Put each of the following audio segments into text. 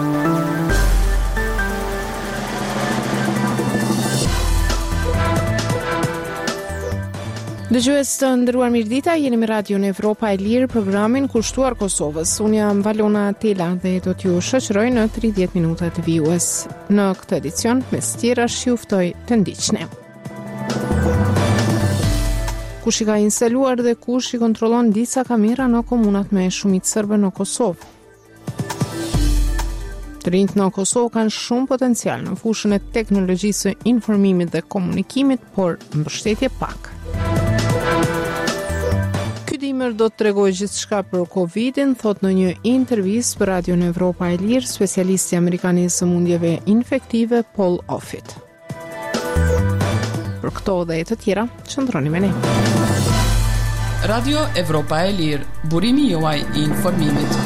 Dëgjues të nderuar, mirëdita, jeni me Radio në Evropa e Lirë, programin kushtuar Kosovës. Unë jam Valona Tela dhe do t'ju shoqëroj në 30 minuta të vijues. Në këtë edicion, mes tjerash ju ftoj të ndiqni. Kush i ka instaluar dhe kush i kontrollon disa kamera në komunat me shumicë serbe në Kosovë? Të rinjt në Kosovë kanë shumë potencial në fushën e teknologjisë së informimit dhe komunikimit, por mbështetje pak. Ky dimër do të tregoj gjithçka për Covidin, thot në një intervistë për Radio në Evropa e Lirë specialisti amerikan i sëmundjeve infektive Paul Offit. Për këto dhe të tjera, qëndroni me ne. Radio Evropa e Lirë, burimi juaj i informimit.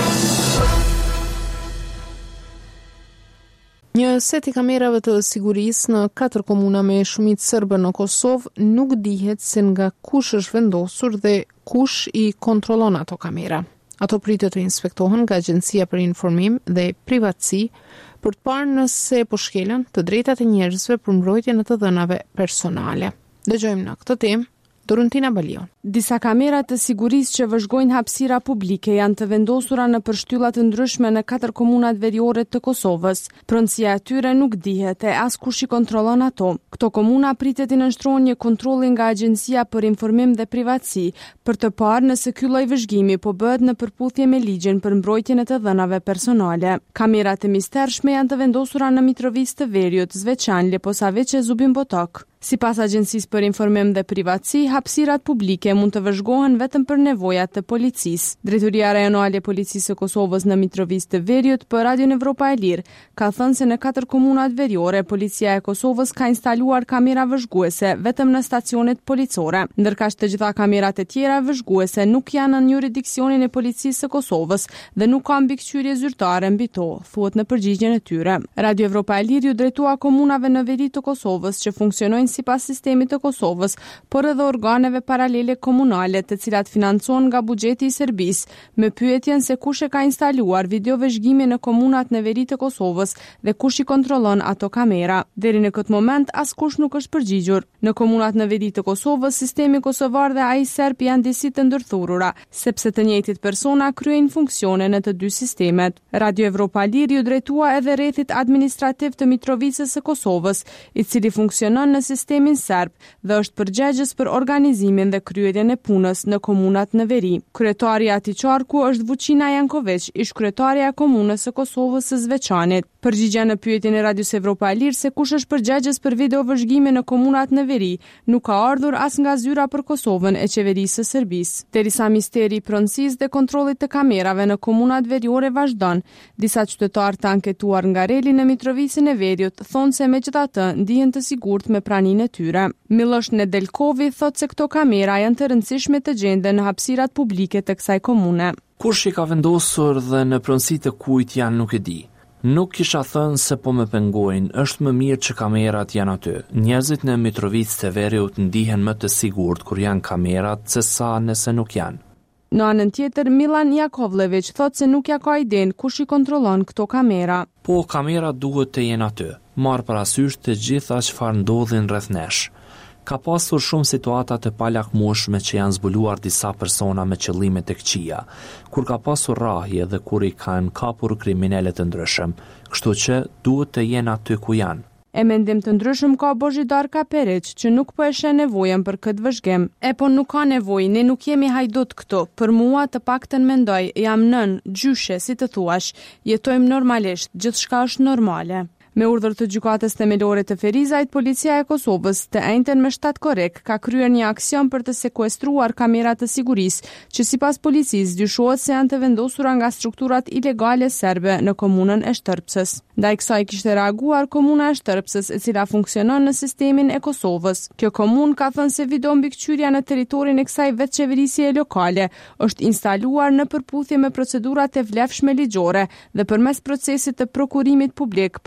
Një set i kamerave të sigurisë në 4 komuna me shumicë serbe në Kosovë nuk dihet se nga kush është vendosur dhe kush i kontrollon ato kamera. Ato pritet të inspektohen nga Agjencia për Informim dhe Privatësi për të parë nëse po shkelen të drejtat e njerëzve për mbrojtjen e të dhënave personale. Dëgjojmë në këtë temë Dorentina Balion. Disa kamera të sigurisë që vëzhgojnë hapësira publike janë të vendosura në përshtylla të ndryshme në 4 komunat veriore të Kosovës. Pronësia e tyre nuk dihet e as kush i kontrollon ato. Këto komuna pritet të nënshtrohen një kontrolli nga Agjencia për Informim dhe Privatësi për të parë nëse ky lloj vëzhgimi po bëhet në përputhje me ligjin për mbrojtjen e të dhënave personale. Kamerat e mistershme janë të vendosura në Mitrovicë të Veriut, Zveçan, Leposaviç e Zubin Potok. Sipas Agjencisë për Informim dhe Privatësi, hapësirat publike mund të vëzhgohen vetëm për nevojat të policisë. Drejtoria Rajonale e Policisë së Kosovës në Mitrovicë të Veriut për Radio Evropa e Lirë ka thënë se në 4 komunat veriore policia e Kosovës ka instaluar kamera vëzhguese vetëm në stacionet policore, ndërkaq të gjitha kamerat e tjera vëzhguese nuk janë në jurisdiksionin e Policisë së Kosovës dhe nuk ka mbikëqyrje zyrtare mbi to, thuhet në përgjigjen e tyre. Radio Evropa e Lirë ju drejtua komunave në veri të Kosovës që funksionojnë sipas sistemit të Kosovës, por edhe organeve paralele komunale, të cilat financohen nga buxheti i Serbisë, me pyetjen se kush e ka instaluar videovëzhgimin në komunat në veri të Kosovës dhe kush i kontrollon ato kamera. Deri në këtë moment askush nuk është përgjigjur. Në komunat në veri të Kosovës, sistemi kosovar dhe ai serb janë disi të ndërthurura, sepse të njëjtit persona kryejnë funksione në të dy sistemet. Radio Evropa e Lirë ju drejtua edhe rrethit administrativ të Mitrovicës së Kosovës, i cili funksionon në sistemin serb dhe është përgjegjës për organizimin dhe kryerjen e punës në komunat në veri. Kryetari i atij qarku është Vuçina Janković, ish-kryetaria e komunës së Kosovës së Zveçanit. Përgjigja në pyetjen e Radios Evropa e Lirë se kush është përgjegjës për videovëzhgimin në komunat në veri nuk ka ardhur as nga zyra për Kosovën e qeverisë së Serbisë. Derisa misteri i pronësisë dhe kontrollit të kamerave në komunat veriore vazhdon, disa qytetarë të anketuar nga Reli në Mitrovicën e Veriut thonë se megjithatë ndihen të sigurt me praninë e tyre. Miloš Nedeljkovi thotë se këto kamera janë të rëndësishme të gjenden në hapësirat publike të kësaj komune. Kush i ka vendosur dhe në pronësi të kujt janë nuk e di. Nuk kisha thënë se po me pengojnë, është më mirë që kamerat janë aty. Njerëzit në Mitrovicë të Veriut ndihen më të sigurt kur janë kamerat se sa nëse nuk janë. Në anën tjetër, Milan Jakovlević thotë se nuk ja ka idenë kush i kontrollon këto kamera. Po, kamerat duhet të jenë aty, marrë parasysh të gjitha çfarë ndodhin rreth nesh. Ka pasur shumë situata të palakmueshme që janë zbuluar disa persona me qëllime të këqija, kur ka pasur rrahje dhe kur i kanë kapur kriminalë të ndryshëm, kështu që duhet të jenë aty ku janë. E mendim të ndryshëm ka Božidar Kaperić, që nuk po e sheh nevojën për këtë vëzhgim. Po nuk ka nevojë, ne nuk jemi hajdut këtu. Për mua të paktën mendoj, jam nën, gjyshe, si të thuash, jetojmë normalisht, gjithçka është normale. Me urdhër të gjykatës themelore të Ferizajt, policia e Kosovës, të enjten me shtat korrekt, ka kryer një aksion për të sekuestruar kamera të sigurisë, që sipas policisë dyshohet se janë të vendosura nga strukturat ilegale serbe në komunën e Shtërpsës. Ndaj kësaj kishte reaguar komuna e Shtërpsës, e cila funksionon në sistemin e Kosovës. Kjo komunë ka thënë se video mbikëqyrja në territorin e kësaj vetëqeverisje lokale është instaluar në përputhje me procedurat e vlefshme ligjore dhe përmes procesit të prokurimit publik për video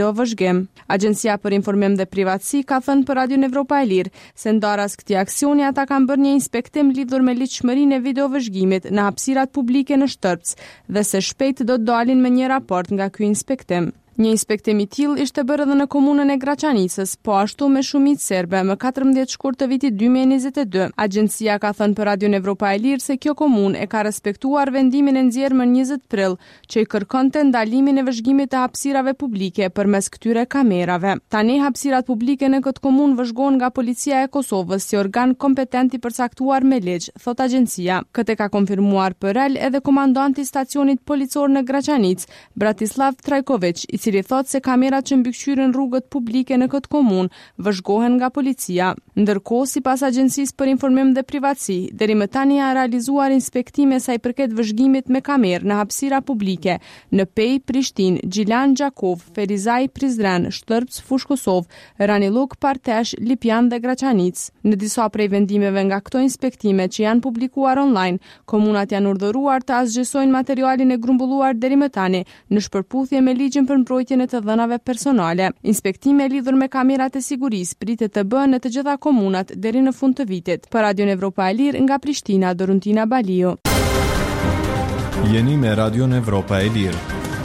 video vëzhgim. Agjencia për Informim dhe Privatësi ka thënë për Radion Evropa e Lirë se ndaras këtij aksioni ata kanë bërë një inspektim lidhur me ligjshmërinë e videovëzhgimit në hapësirat publike në Shtërpës dhe se shpejt do të dalin me një raport nga ky inspektim. Një inspektim i tillë ishte bërë edhe në komunën e Graçanicës, po ashtu me shumicë serbe më 14 shkurt të vitit 2022. Agjencia ka thënë për Radion Evropa e Lirë se kjo komunë e ka respektuar vendimin e nxjerrë 20 prill, që i kërkonte ndalimin e vëzhgimit të hapësirave publike përmes këtyre kamerave. Tani hapësirat publike në këtë komunë vëzhgohen nga Policia e Kosovës si organ kompetent i përcaktuar me ligj, thot agjencia. Këtë ka konfirmuar PRL edhe komandanti i stacionit policor në Graçanicë, Bratislav Trajković, i cili thot se kamerat që mbikëqyrin rrugët publike në këtë komunë vëzhgohen nga policia. Ndërkohë, sipas Agjencisë për Informim dhe Privatësi, deri më tani janë realizuar inspektime sa i përket vëzhgimit me kamerë në hapësira publike në Pej, Prishtinë, Gjilan, Gjakov, Ferizaj, Prizren, Shtërpës, Fushë Kosovë, Raniluk, Partesh, Lipjan dhe Graçanicë. Në disa prej vendimeve nga këto inspektime që janë publikuar online, komunat janë urdhëruar të asgjësojnë materialin e grumbulluar deri më tani në shpërputhje me ligjin për mbrojtjen e të dhënave personale. Inspektime lidhur me kamerat e sigurisë pritet të bëhen në të gjitha komunat deri në fund të vitit. Për Radion Evropa e Lirë nga Prishtina, Doruntina Baliu. Jeni me Radion Evropa e Lirë.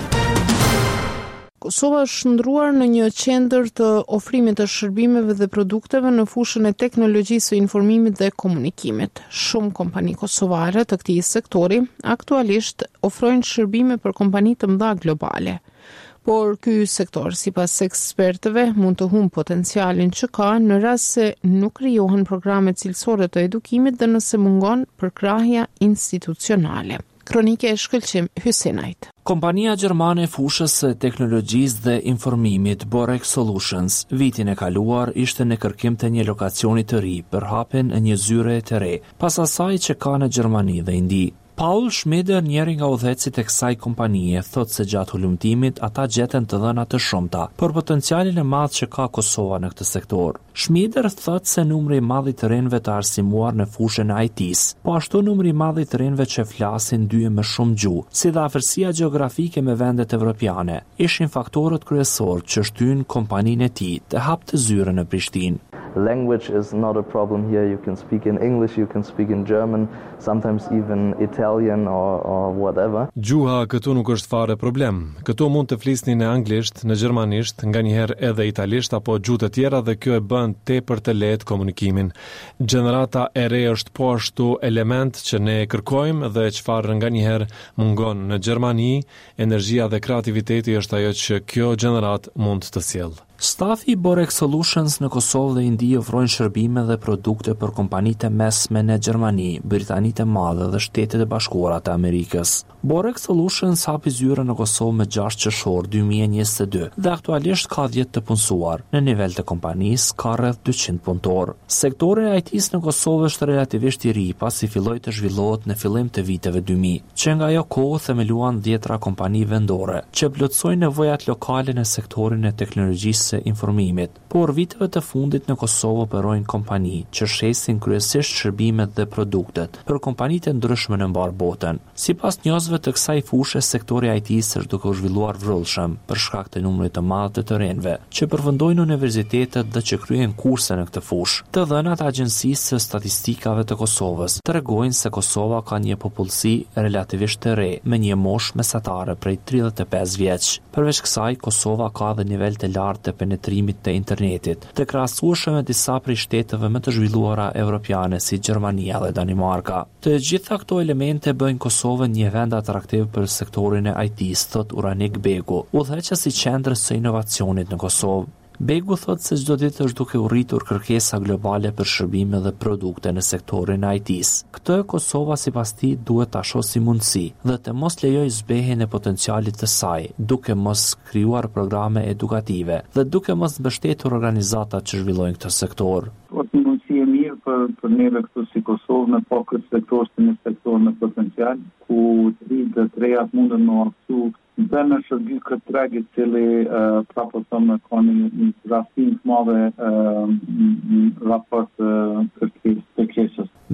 Kosova është shndruar në një qendër të ofrimit të shërbimeve dhe produkteve në fushën e teknologjisë së informimit dhe komunikimit. Shumë kompani kosovare të këtij sektori aktualisht ofrojnë shërbime për kompani të mëdha globale. Por ky sektor, sipas ekspertëve, mund të humbë potencialin që ka në rast se nuk krijohen programe cilësore të edukimit dhe nëse mungon përkrahja institucionale. Kronike e shkëlqim Hysenajt. Kompania gjermane e fushës së teknologjisë dhe informimit Borek Solutions vitin e kaluar ishte në kërkim të një lokacioni të ri për hapjen e një zyre të re, pas asaj që ka në Gjermani dhe Indi. Paul Schmider, njëri nga udhëhecit e kësaj kompanie, thot se gjatë hulumtimit ata gjeten të dhëna të shumta për potencialin e madh që ka Kosova në këtë sektor. Schmider thot se numri i madh i të rinjve të arsimuar në fushën e IT-s, po ashtu numri i madh i të rinjve që flasin dy më shumë gjuhë, si dhe afërsia gjeografike me vendet evropiane, ishin faktorët kryesor që shtyn kompaninë e tij të hapte zyrën në Prishtinë. Language is not a problem here. You can speak in English, you can speak in German, sometimes even Italian or whatever. Gjuha këtu nuk është fare problem. Këtu mund të flisni në anglisht, në gjermanisht, nganjëherë edhe italisht apo gjuhë të tjera dhe kjo e bën tepër të lehtë komunikimin. Gjenerata e re është po ashtu element që ne kërkojmë dhe çfarë nganjëherë mungon në Gjermani, energjia dhe kreativiteti është ajo që kjo gjenerat mund të sjellë. Stafi i Borek Solutions në Kosovë dhe Indi ofrojnë shërbime dhe produkte për kompanitë mesme në Gjermani, Britanitë e Madhe dhe Shtetet e Bashkuara të Amerikës. Borek Solutions hapi zyrën në Kosovë më 6 qershor 2022 dhe aktualisht ka 10 të punësuar. Në nivel të kompanisë ka rreth 200 punëtor. Sektori i IT-s në Kosovë është relativisht i ri pasi filloi të zhvillohet në fillim të viteve 2000, që nga ajo kohë themeluan 10 kompani vendore që plotësojnë nevojat lokale në sektorin e teknologjisë së informimit, por viteve të fundit në Kosovë operojnë kompani që shesin kryesisht shërbimet dhe produktet për kompanitë ndryshme në mbar botën. Sipas njohësve të kësaj fushë, sektori i IT-s është duke u zhvilluar vrullshëm për shkak të numrit të madh të rinjve që përfundojnë universitetet dhe që kryen kurse në këtë fushë. Të dhënat e Agjencisë së Statistikave të Kosovës tregojnë se Kosova ka një popullsi relativisht të re me një moshë mesatare prej 35 vjeç. Përveç kësaj, Kosova ka edhe nivel të lartë të penetrimit të internetit, të krahasueshëm me disa prej shteteve më të zhvilluara evropiane si Gjermania dhe Danimarka. Të gjitha këto elemente bëjnë Kosovën një vend atraktiv për sektorin e IT-s, thot Uranik Begu, udhëheqës i qendrës së inovacionit në Kosovë. Begu thot se çdo ditë është duke u rritur kërkesa globale për shërbime dhe produkte në sektorin e IT-s. Këtë Kosova sipas tij duhet ta shohë si mundësi dhe të mos lejojë zbehjen e potencialit të saj, duke mos krijuar programe edukative dhe duke mos mbështetur organizata që zhvillojnë këtë sektor. Është një mundësi e mirë për neve këtu si Kosovë në këtë sektor si një sektor me potencial, ku të rejat mundën më aksu dhe në shërby këtë treg i cili prapo thëmë ka një rastin të madhe raport kërkesës.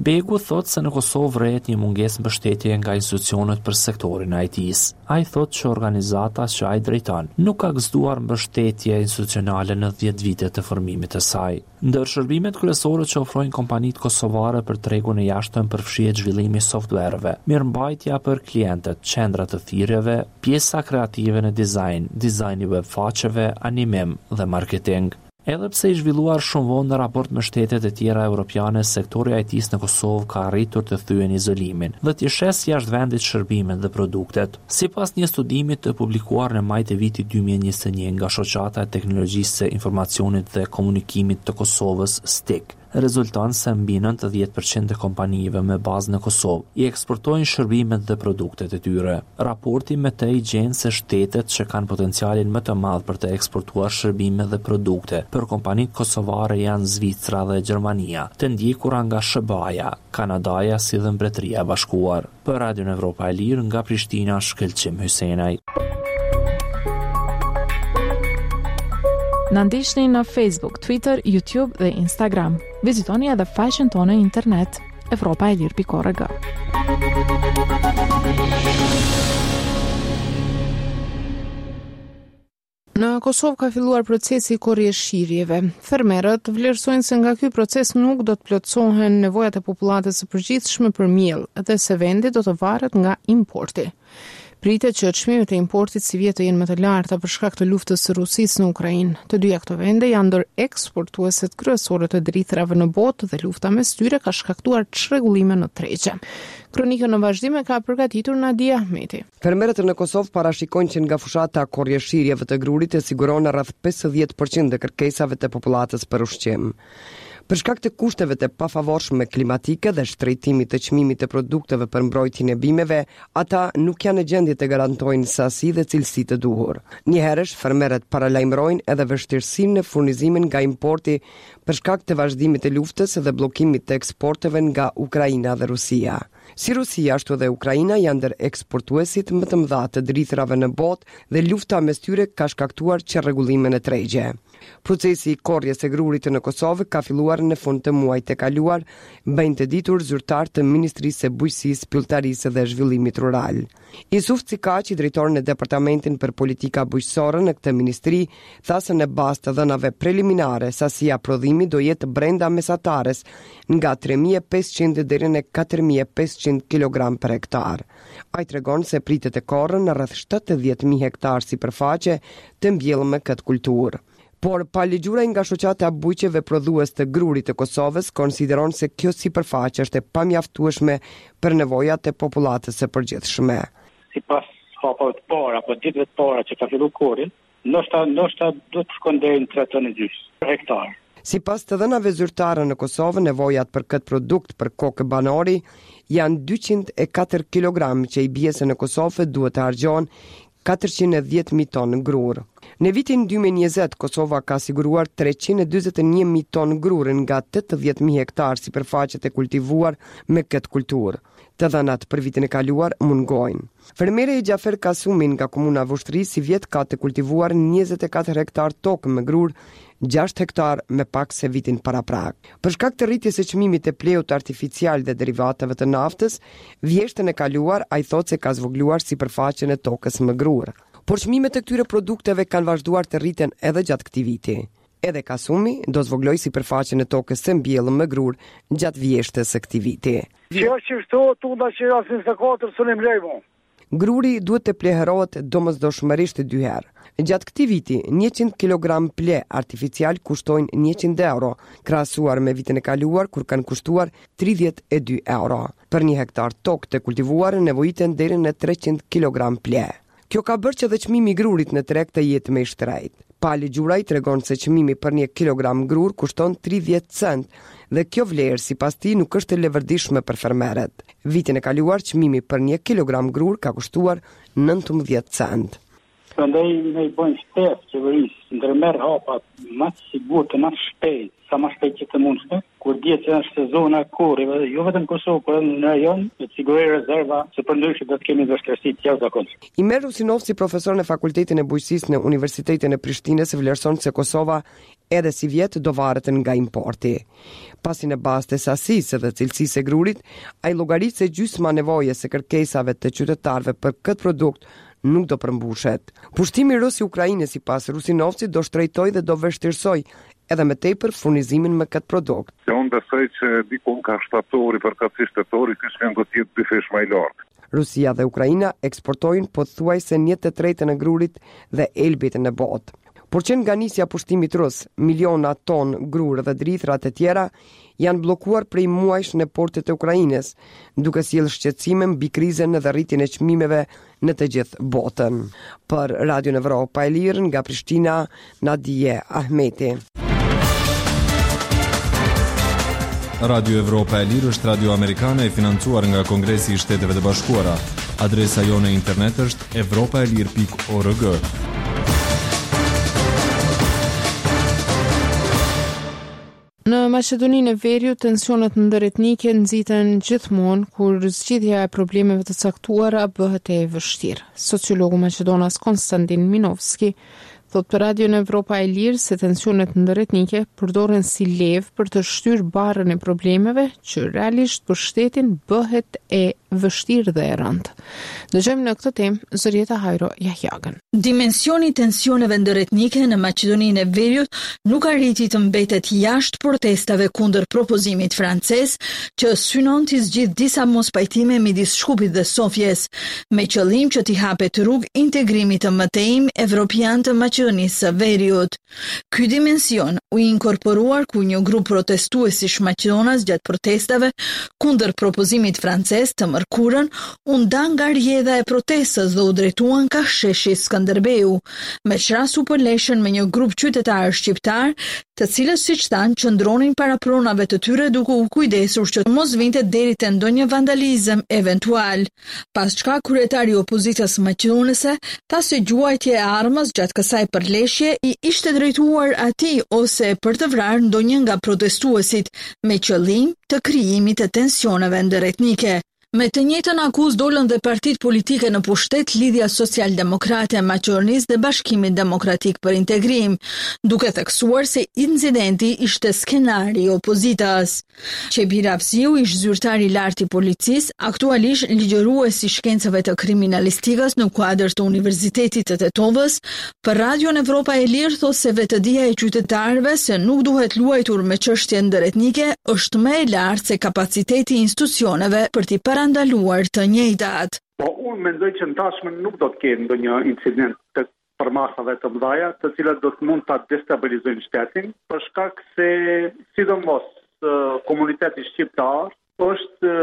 Begu thot se në Kosovë rrehet një mungesë mbështetje nga institucionet për sektorin e IT-s. Ai thot që organizata që ai drejton nuk ka gëzuar mbështetje institucionale në 10 vite të formimit të saj. Ndër shërbimet kryesore që ofrojnë kompanitë kosovare për tregun e jashtëm përfshihet zhvillimi i softvereve, mirëmbajtja për klientët, qendra të thirrjeve, pjesa kreative në dizajni webfaqeve, animim dhe marketing. Edhe pse i zhvilluar shumë vonë në raport me shtetet e tjera europiane, sektori IT-s në Kosovë ka arritur të thyen izolimin dhe të shes jashtë vendit shërbimet dhe produktet. Sipas një studimi të publikuar në maj të vitit 2021 nga Shoqata e Teknologjisë së Informacionit dhe Komunikimit të Kosovës, STIC, rezulton se mbi 90% e kompanive me bazë në Kosovë i eksportojnë shërbimet dhe produktet e tyre. Raporti me të i gjen se shtetet që kanë potencialin më të madh për të eksportuar shërbime dhe produkte për kompanitë kosovare janë Zvicra dhe Gjermania, të ndjekura nga SBA-ja, Kanadaja si dhe Mbretëria e Bashkuar. Për Radio Evropa e Lirë nga Prishtina, Shkëlqim Hysenaj. Na ndiqni në Facebook, Twitter, YouTube dhe Instagram. Vizitoni edhe faqen tonë internet evropaelir.org. Në Kosovë ka filluar procesi i korrjeshirjeve. Fermerët vlerësojnë se nga ky proces nuk do të plotësohen nevojat e popullatës së përgjithshme për miell dhe se vendi do të varet nga importi. Pritet që çmimet e importit si vjet të jenë më të larta për shkak të luftës së Rusisë në Ukrainë. Të dyja këto vende janë ndër eksportueset kryesore të drithrave në botë dhe lufta mes tyre ka shkaktuar çrregullime në tregje. Kronikën në vazhdim e ka përgatitur Nadia Ahmeti. Fermerët në Kosovë parashikojnë që nga fushata korrjeshirjeve të grurit e siguron rreth 50% të kërkesave të popullatës për ushqim. Për shkak të kushteve të pafavorshme klimatike dhe shtrejtimit të çmimit të produkteve për mbrojtjen e bimeve, ata nuk janë në gjendje të garantojnë sasi dhe cilësi të duhur. Njëherësh fermerët paralajmërojnë edhe vështirësinë në furnizimin nga importi për shkak të vazhdimit të luftës dhe bllokimit të eksporteve nga Ukraina dhe Rusia. Si Rusia ashtu dhe Ukraina janë ndër eksportuesit më të mëdha të drithrave në botë dhe lufta mes tyre ka shkaktuar çrregullime në tregje. Procesi i korrjes së grurit në Kosovë ka filluar në fund të muajit të kaluar, bëjnë të ditur zyrtar të Ministrisë së Bujqësisë, Pilltarisë dhe Zhvillimit Rural. Jusuf Cikaçi, drejtori në Departamentin për Politika Bujqësore në këtë ministri, tha se në bazë të dhënave preliminare, sasia prodhimi do jetë brenda mesatares nga 3.500 deri në 4.500 kg per hektar. Ai tregon se pritet të korrën në rreth 70.000 hektar sipërfaqe të mbjellë me këtë kulturë. Por paligjura nga shoqata bujqeve prodhues të grurit të Kosovës konsideron se kjo sipërfaqe është e pamjaftueshme për nevojat e popullatës së përgjithshme. Sipas hapave të para apo ditëve të para që ka filluar korri, ndoshta do të shkon deri në 3 tonë gjys për hektar. Sipas të dhënave zyrtare në Kosovë, nevojat për këtë produkt për kokë banori janë 204 kg që i bie se në Kosovë duhet të harxhohen 410.000 tonë grur. Në vitin 2020, Kosova ka siguruar 321.000 tonë grur nga 80.000 hektar sipërfaqe të kultivuar me këtë kulturë. Të dhënat për vitin e kaluar mungojnë. Fermeri Gjafer Kasumi nga komuna Vushtri si vjet ka të kultivuar 24 hektar tokë me grur, 6 hektar me pak se vitin paraprak. Për shkak të rritjes së çmimit të pleut artificial dhe derivateve të naftës, vjeshtën e kaluar ai thotë se ka zvogluar sipërfaqen e tokës me grur. Por çmimet e këtyre produkteve kanë vazhduar të rriten edhe gjatë këtij viti. Edhe Kasumi do zvogloj sipërfaqen e tokës së mbjellën me grur gjatë vjeshtës së këtij viti. Që këto tunda që janë 24 sonim lejmo. Gruri duhet të pleherohet domosdoshmërisht 2 herë. Gjatë këtij viti, 100 kg ple artificial kushtojnë 100 euro, krahasuar me vitin e kaluar kur kanë kushtuar 32 euro. Për 1 hektar tokë të kultivuar nevojiten deri në 300 kg ple. Kjo ka bërë që dhe çmimi i grurit në treg të jetë më i shtrenjtë. Pali Gjuraj tregon se çmimi për 1 kilogram grur kushton 30 cent dhe kjo vlerë sipas tij nuk është e levërdishme për fermerët. Vitin e kaluar çmimi për 1 kilogram grur ka kushtuar 19 cent. Prandaj ne i bëjmë ftesë qeverisë ndërmerr hapat më të sigurt, më shpejt, sa më shpejt që të mundshme, kur dihet se është sezona e korrjeve, jo vetëm në Kosovë, por edhe në rajon, të siguroj rezerva, se përndryshe do të kemi vështirësi të jashtëzakonshme. Imer Rusinovci, profesor në Fakultetin e Bujqësisë në Universitetin e Prishtinës, vlerëson se Kosova edhe si vjet do varet nga importi. Pasi në bazë të sasisë dhe cilësisë së grurit, ai llogarit se gjysma nevojës së kërkesave të qytetarëve për këtë produkt nuk do përmbushet. Pushtimi rus i Ukrainës sipas Rusinovcit do shtrejtoj dhe do vështirësoj edhe më tepër furnizimin me këtë produkt. Unë besoj që dikun ka shtatori për këtë shtetori, ky vend do të jetë dyfish më i lartë. Rusia dhe Ukraina eksportojnë pothuajse 1/3 e grurit dhe elbit në botë. Por që nga nisja pushtimit rus, miliona ton grur dhe drithra të tjera janë blokuar prej muajsh në portet e Ukrainës, duke sjellë shqetësime mbi krizën dhe rritjen e çmimeve në të gjithë botën. Për Radio Evropa e Lirë nga Prishtina, Nadije Ahmeti. Radio Evropa e Lirë është radio amerikane e financuar nga Kongresi i Shteteve të Bashkuara. Adresa jone e internet është europaelir.org. Në Maqedoninë e Veriut, tensionet ndëretnike nxiten gjithmonë kur zgjidhja e problemeve të caktuara bëhet e vështirë. Sociologu maqedonas Konstantin Minovski thot për Radio në Evropa e Lirë se tensionet ndëretnike përdoren si levë për të shtyrë barrën e problemeve që realisht për shtetin bëhet e vështirë dhe e rëndë. Dëgjojmë në këtë temë Zërieta Hajro Jahjagën. Dimensioni i tensioneve ndëretnike në Maqedoninë e Veriut nuk arriti të mbetet jashtë protestave kundër propozimit francez që synon të zgjidhë disa mospajtime midis Shkupit dhe Sofjes, me qëllim që t'i hapet rrugë integrimit të mëtejim evropian të Maqedonisë së Veriut. Ky dimension u inkorporuar ku një grup protestuesish maqedonas gjatë protestave kundër propozimit francez të mërkurën u nda nga rrjedha e protestës dhe u drejtuan ka sheshi Skënderbeu, me qrasu përleshën me një grup qytetarë shqiptar, të cilës siç thanë qëndronin para pronave të tyre duke u kujdesur që mos vinte deri te ndonjë vandalizëm eventual. Pas çka kryetari i opozitës maqedonese tha se gjuajtja e armës gjatë kësaj përleshje i ishte drejtuar atij ose për të vrarë ndonjë nga protestuesit me qëllim të krijimit të tensioneve ndëretnike. Me të njëjtën akuzë dolën dhe partitë politike në pushtet Lidhja Social-Demokrate e Maqedonisë dhe Bashkimi Demokratik për Integrim, duke theksuar se incidenti ishte skenari i opozitës. Çebir Afziu, ish zyrtar i lartë i policisë, aktualisht ligjërues i shkencave të kriminalistikës në kuadër të Universitetit të Tetovës, për Radio Evropa e Lirë thotë se vetëdia e qytetarëve se nuk duhet luajtur me çështje ndëretnike është më e lartë se kapaciteti i institucioneve për t'i ndaluar të njëjtat. Po unë mendoj që në tashme nuk do të ketë ndonjë incident të përmasave të mëdha, të cilat do të mund ta destabilizojnë shtetin, për shkak se sidomos komuniteti shqiptar është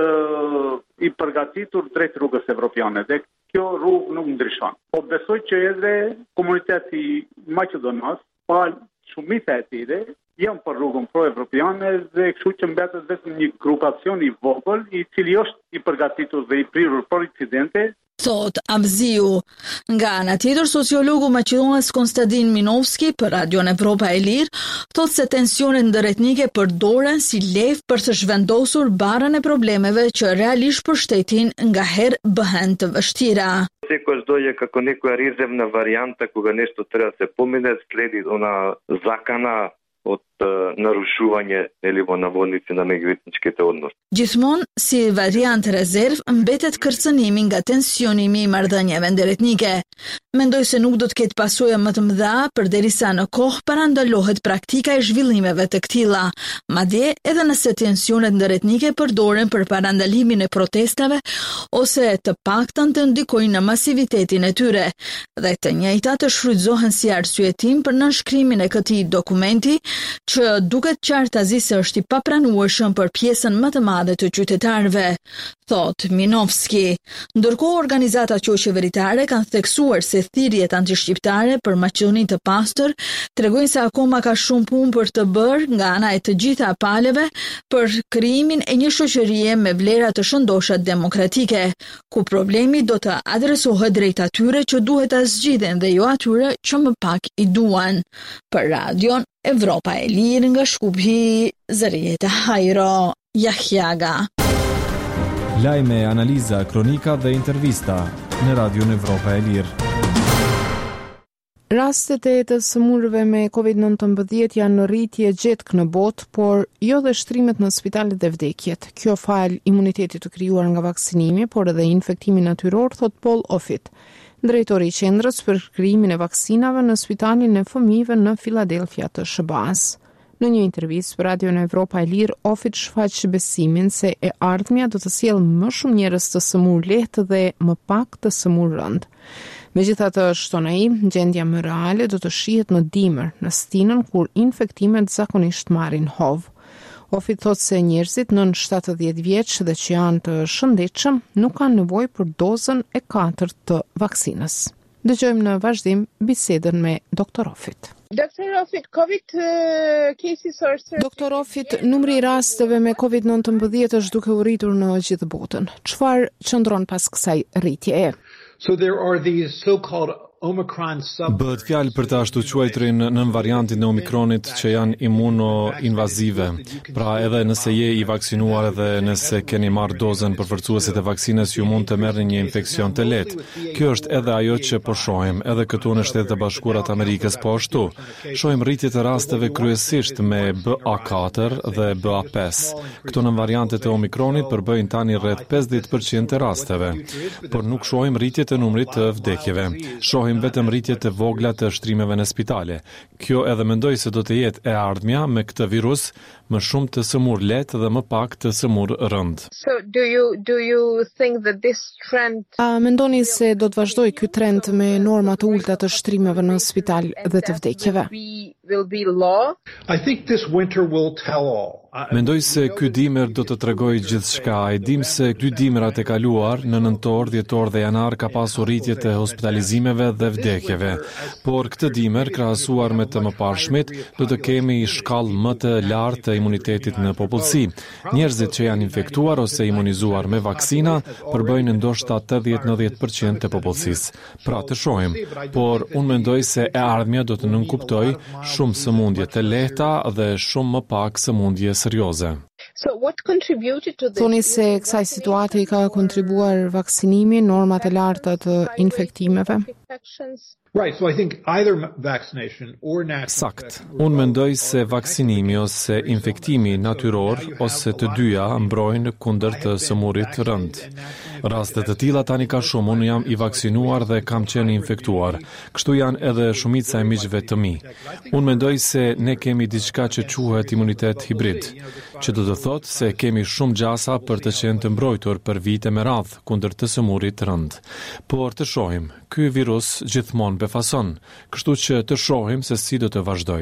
i përgatitur drejt rrugës evropiane dhe kjo rrugë nuk ndryshon. Po besoj që edhe komuniteti maqedonas, pa shumica e tyre, janë për rrugën pro-evropiane dhe kështu që mbetet vetëm një grupacion i vogël i cili është i përgatitur dhe i prirur për incidente. Thot Avziu. Nga ana tjetër, sociologu maqedonas Konstantin Minovski për Radio Evropa e Lirë thot se tensionet ndëretnike përdoren si levë për të zhvendosur barrën e problemeve që realisht për shtetin ngaherë bëhen të vështira. Sikosh doje kako neku arizem na varijanta koga nešto treba se pomene, sledi ona zakana od narušuvanje ili navodnici na međuetničke odnose. Gjithmonë, si variant rezerv, mbetet kërcënimi nga tensionimi i marrëdhënieve ndëretnike. Mendoj se nuk do të ketë pasojë më të mëdha përderisa në kohë parandalohet praktika e zhvillimeve të këtilla, madje edhe nëse tensionet ndëretnike përdoren për parandalimin e protestave ose të paktën të ndikojnë në masivitetin e tyre, dhe të njëjta të shfrytëzohen si arsyetim për nënshkrimin e këtij dokumenti që duket qartazi se është i papranueshëm për pjesën më të madhe të qytetarëve, thot Minovski. Ndërkohë organizatat qeveritare kanë theksuar se thirrjet antishqiptare për Maqedoninë të pastër tregojnë se akoma ka shumë punë për të bërë nga ana e të gjitha palëve për krijimin e një shoqërie me vlera të shëndosha demokratike, ku problemi do të adresohet drejt atyre që duhet ta zgjidhen dhe jo atyre që më pak i duan. Për Radion Evropa e Lirë nga Shkupi, Zërieta Hajro, Jahjaga. Lajme, analiza, kronika dhe intervista në Radion Evropa e Lirë. Rastet e të sëmurëve me COVID-19 janë në rritje gjetk në botë, por jo dhe shtrimet në spitalet dhe vdekjet. Kjo fal imunitetit të krijuar nga vaksinimi, por edhe infektimi natyror, thot Paul Offit, drejtori i qendrës për krijimin e vaksinave në Spitalin e Fëmijëve në Filadelfia të SBA-s. Në një intervistë për Radio në Evropa e Lirë, Offit shfaq besimin se e ardhmja do të sjellë më shumë njerëz të sëmurë lehtë dhe më pak të sëmurë rënd. Megjithatë, shton ai, gjendja më reale do të shihet në dimër, në stinën kur infektimet zakonisht marrin hov. Offit thot se njerëzit nën 70 vjeç dhe që janë të shëndetshëm nuk kanë nevojë për dozën e 4 të vaksinës. Dëgjojmë në vazhdim bisedën me Dr. Offit. Dr. Offit, Dr. Offit, numri i rasteve me COVID-19 është duke u rritur në gjithë botën. Çfarë qëndron pas kësaj rritjeje? So there are these so-called Omicron Bëhet fjalë për të ashtu quajturin nën variantin e Omikronit që janë imunoinvazive. Pra edhe nëse je i vaksinuar edhe nëse keni marrë dozën përforcuese të vaksinës, ju mund të merrni një infeksion të lehtë. Kjo është edhe ajo që po shohim, edhe këtu në Shtetet e Bashkuara të Amerikës po ashtu. Shohim rritje të rasteve kryesisht me BA4 dhe BA5. Këto në variantet e Omikronit përbëjnë tani rreth 50% të rasteve, por nuk shohim rritje të numrit të vdekjeve. Shohim vetëm rritje të vogla të shtrimeve në spitale. Kjo edhe mendoj se do të jetë e ardhmja me këtë virus, më shumë të sëmur lehtë dhe më pak të sëmur rënd. So do you think that this trend A mendoni se do të vazhdoj ky trend me norma të ulta të shtrimeve në spital dhe të vdekjeve? will be low? I think this winter will tell all. Mendoj se ky dimër do të tregojë gjithçka. E dim se dy dimrat e kaluar në nëntor, dhjetor dhe janar ka pasur rritje të hospitalizimeve dhe vdekjeve. Por këtë dimër krahasuar me të mëparshmit, do të kemi shkallë më të lartë të imunitetit në popullsi. Njerëzit që janë infektuar ose imunizuar me vaksina përbëjnë ndoshta 80-90% të popullsisë. Pra të shohim, por unë mendoj se e ardhmja do të nënkuptoj shumë sëmundje të lehta dhe shumë më pak sëmundje serioze. So what contributed to this? Thoni se kësaj situate i ka kontribuar vaksinimi, normat e larta të infektimeve? Right, so I think either vaccination or natural. Sakt. Unë mendoj se vaksinimi ose infektimi natyror ose të dyja mbrojnë kundër të sëmurit rënd. Raste të tilla tani ka shumë. Unë jam i vaksinuar dhe kam qenë infektuar. Kështu janë edhe shumica e miqve të mi. Unë mendoj se ne kemi diçka që quhet imunitet hibrid, që do të thotë se kemi shumë gjasa për të qenë të mbrojtur për vite me radhë kundër të sëmurit rënd. Por të shohim, ky virus gjithmonë befason, kështu që të shohim se si do të vazhdoj.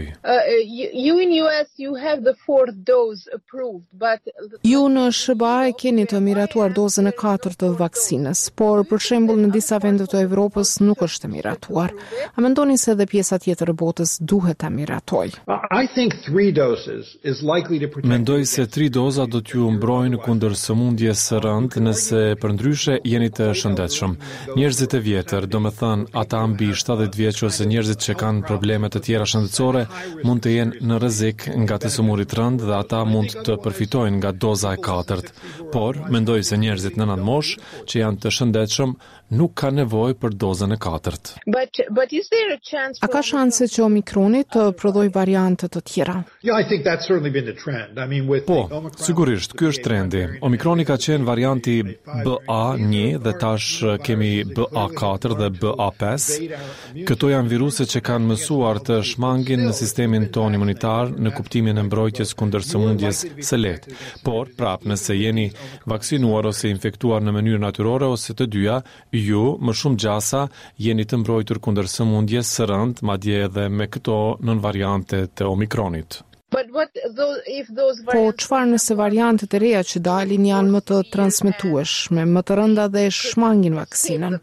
You in US you have the 4th dose approved, but Ju në SBA e keni të miratuar dozën e 4 të vaksinës, por për shembull në disa vende të Evropës nuk është e miratuar. A mendoni se edhe pjesa tjetër e botës duhet ta miratoj? I think 3 doses is likely to protect. Mendoj se 3 doza do t'ju mbrojnë kundër sëmundjes së rënd nëse përndryshe jeni të shëndetshëm. Njerëzit e vjetër, domethënë ata mbi 70 vjeç ose njerëzit që kanë probleme të tjera shëndetësore mund të jenë në rrezik nga të sëmurit rënd dhe ata mund të përfitojnë nga doza e 4. Por mendoj se njerëzit në nënmosh që janë të shëndetshëm nuk ka nevojë për dozën e 4. But is there a chance A ka shanse që Omikroni të prodhoj variante të tjera? Yeah, I think that's certainly been the trend. I mean with Po, the Omicron. sigurisht, ky është trendi. Omikroni ka qenë varianti BA1 dhe tash kemi BA4 dhe BA5. Këto janë viruse që kanë mësuar të shmangin në sistemin ton imunitar në kuptimin e mbrojtjes kundër sëmundjes së lehtë. Por, nëse jeni vaksinuar ose infektuar në mënyrë natyrore ose të dyja, ju më shumë gjasa jeni të mbrojtur kundër sëmundjes së rëndë, madje edhe me këto nën variante të Omikronit. Po, çfarë nëse variantet e reja që dalin janë më të transmetueshme, më të rënda dhe shmangin vaksinën?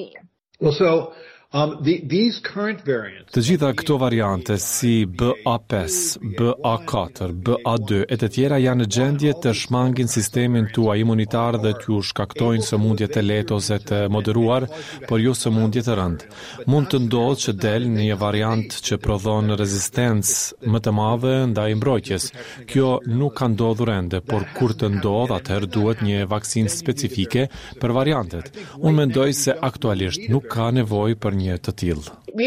Të gjitha këto variante si BA5, BA4, BA2 e të tjera janë në gjendje të shmangin sistemin tuaj imunitar dhe t'ju shkaktojnë sëmundje të lehtë ose të moderuar, por jo sëmundje të rëndë. Mund të ndodhë që del një variant që prodhon rezistencë më të madhe ndaj mbrojtjes. Kjo nuk ka ndodhur ende, por kur të ndodhë, atëherë duhet një vaksinë specifike për variantet. Unë mendoj se aktualisht nuk ka nevojë për një të tillë.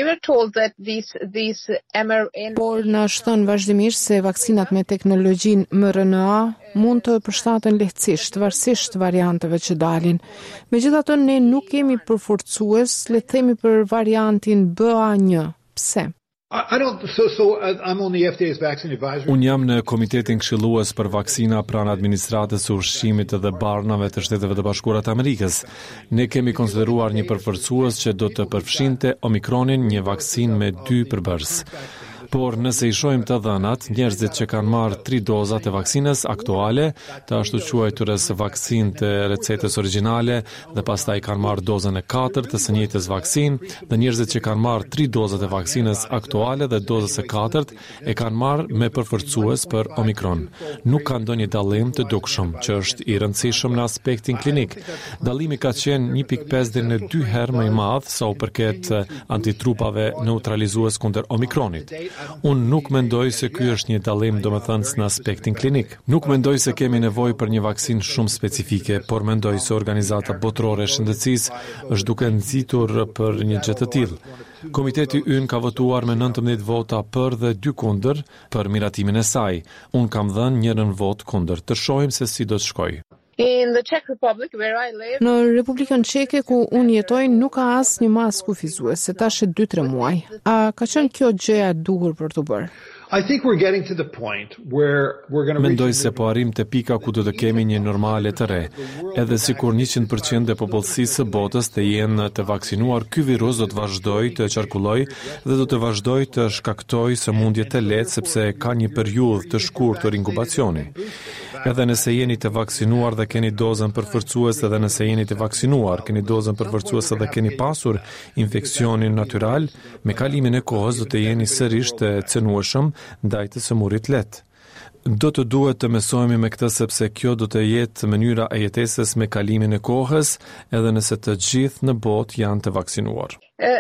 Por na shton vazhdimisht se vaksinat me teknologjinë mRNA mund të përshtaten lehtësisht, varësisht varianteve që dalin. Megjithatë, ne nuk kemi përforcues, le të themi për variantin BA1. Pse? I'm on the FDA's vaccine advisory. Unë jam në komitetin këshillues për vaksina pranë administratës së ushqimit dhe barnave të Shteteve të Bashkuara të Amerikës. Ne kemi konsideruar një përforcues që do të përfshinte Omikronin, një vaksinë me 2 përbërës. Por nëse i shohim të dhënat, njerëzit që kanë marrë 3 dozat e vaksinës aktuale, të ashtu quajturës vaksinë të recetës origjinale dhe pastaj kanë marrë dozën e 4 të së njëjtës vaksinë, dhe njerëzit që kanë marrë 3 dozat e vaksinës aktuale dhe dozës e 4 e kanë marrë me përforcues për Omikron. Nuk ka ndonjë dallim të dukshëm, që është i rëndësishëm në aspektin klinik. Dallimi ka qenë 1.5 deri në 2 herë më i madh sa u përket antitrupave neutralizues kundër Omikronit. Unë nuk mendoj se ky është një dallim domethënës në aspektin klinik. Nuk mendoj se kemi nevojë për një vaksinë shumë specifike, por mendoj se Organizata Botërore e Shëndetësisë është duke nxitur për një gjë të tillë. Komiteti ynë ka votuar me 19 vota për dhe 2 kundër për miratimin e saj. Unë kam dhënë njërin vot kundër. Të shohim se si do të shkojë. Në Republikën Çeke ku unë jetoj nuk ka asnjë masë kufizuese, tash e 2-3 muaj. A ka qenë kjo gjëja e duhur për të bërë? Mendoj se po arrim te pika ku do të kemi një normale të re. Edhe sikur 100% e popullsisë së botës të jenë të vaksinuar, ky virus do të vazhdojë të qarkullojë dhe do të vazhdojë të shkaktojë sëmundje të lehtë sepse ka një periudhë të shkurtër inkubacioni. Edhe nëse jeni të vaksinuar dhe keni dozën përforcues, edhe nëse jeni të vaksinuar, keni dozën përforcues dhe keni pasur infeksionin natyral, me kalimin e kohës do të jeni sërish të cenueshëm ndaj të sëmurrit lehtë. Do të duhet të mësohemi me këtë sepse kjo do të jetë mënyra e jetesës me kalimin e kohës, edhe nëse të gjithë në botë janë të vaksinuar.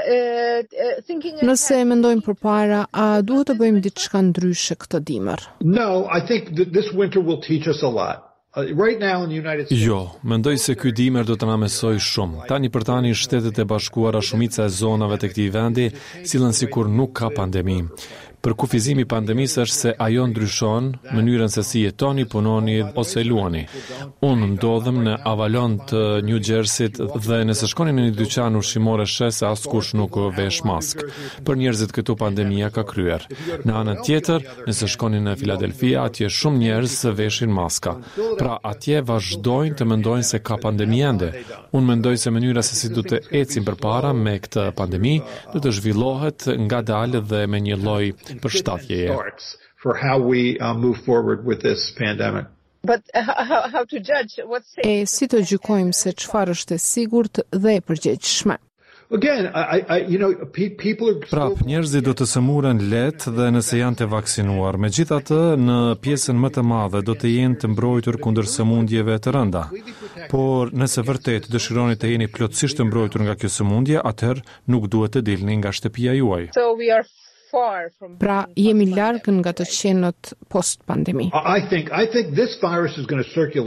Nëse mendojmë përpara, a duhet të bëjmë diçka ndryshe këtë dimër? No, I think this winter will teach us a lot. Right now in the United States. Jo, mendoj se ky dimër do të na mësojë shumë. Tani për tani Shtetet e Bashkuara shumica e zonave të këtij vendi sillen sikur nuk ka pandemi. Për kufizimi i pandemisë është se ajo ndryshon mënyrën se si jetoni, punoni ose luani. Unë ndodhem në Avalon të New Jerseyt dhe nëse shkoni në një dyqan ushqimor e sheh se askush nuk vesh maskë. Për njerëzit këtu pandemia ka kryer. Në anën tjetër, nëse shkoni në Filadelfia, atje shumë njerëz veshin maska. Pra atje vazhdojnë të mendojnë se ka pandemi ende. Unë mendoj se mënyra se si do të ecim përpara me këtë pandemi do të zhvillohet ngadalë dhe me një lloj përshtatjeje. For how we move forward with this pandemic. But how to judge what's safe? E si të gjykojmë se çfarë është e sigurt dhe e përgjegjshme? Again, people are Prap, njerëzit do të sëmuren lehtë dhe nëse janë të vaksinuar. Megjithatë, në pjesën më të madhe do të jenë të mbrojtur kundër sëmundjeve të rënda. Por nëse vërtet dëshironi të jeni plotësisht të mbrojtur nga kjo sëmundje, atëherë nuk duhet të dilni nga shtëpia juaj. So we are far from. Pra, jemi larg nga të qenët post pandemi. I think this virus is going to circulate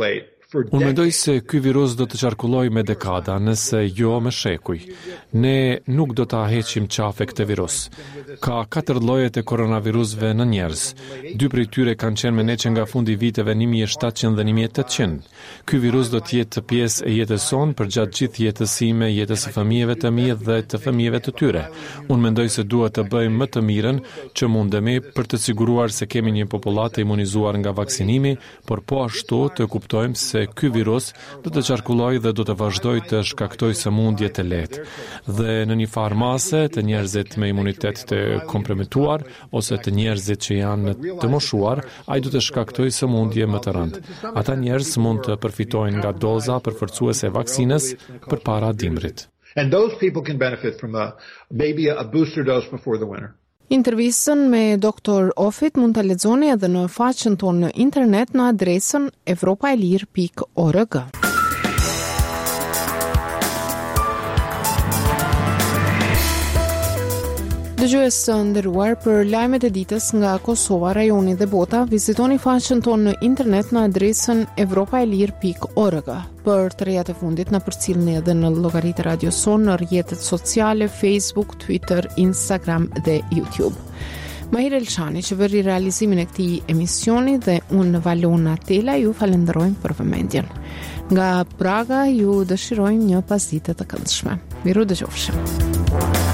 Unë mendoj se ky virus do të qarkulloj me dekada, nëse jo me shekuj. Ne nuk do ta heqim qafe këtë virus. Ka 4 llojet e koronavirusëve në njerëz. 2 prej tyre kanë qenë me ne që nga fundi viteve 1700 dhe 1800. Ky virus do të jetë pjesë e jetës sonë për gjatë gjithë jetës sime, jetës së fëmijëve të mi dhe të fëmijëve të tyre. Unë mendoj se duhet të bëjmë më të mirën që mundemi për të siguruar se kemi një populatë imunizuar nga vaksinimi, por po ashtu të kuptojmë se ky virus do të qarkulloj dhe do të vazhdoj të shkaktoj sëmundje të lehtë. Dhe në një farë mase të njerëzit me imunitet të kompromituar ose të njerëzit që janë të moshuar, ai do të shkaktoj sëmundje më të rëndë. Ata njerëz mund të përfitojnë nga doza përforcuese e vaksinës përpara dimrit. And those people can benefit from maybe a booster dose before the winter. Intervistën me Dr. Ofit mund ta lexoni edhe në faqen tonë në internet në adresën evropaelir.org. Dëgjues të nderuar, për lajmet e ditës nga Kosova, rajoni dhe bota, vizitoni faqen tonë në internet në adresën evropaelir.org. Për të rejat e fundit na përcjellni edhe në llogaritë Radio Son në rrjetet sociale Facebook, Twitter, Instagram dhe YouTube. Mahir Elçani që bëri realizimin e këtij emisioni dhe unë Valona Tela ju falenderojmë për vëmendjen. Nga Praga ju dëshirojmë një pasditë të këndshme. Miru dëgjofshim.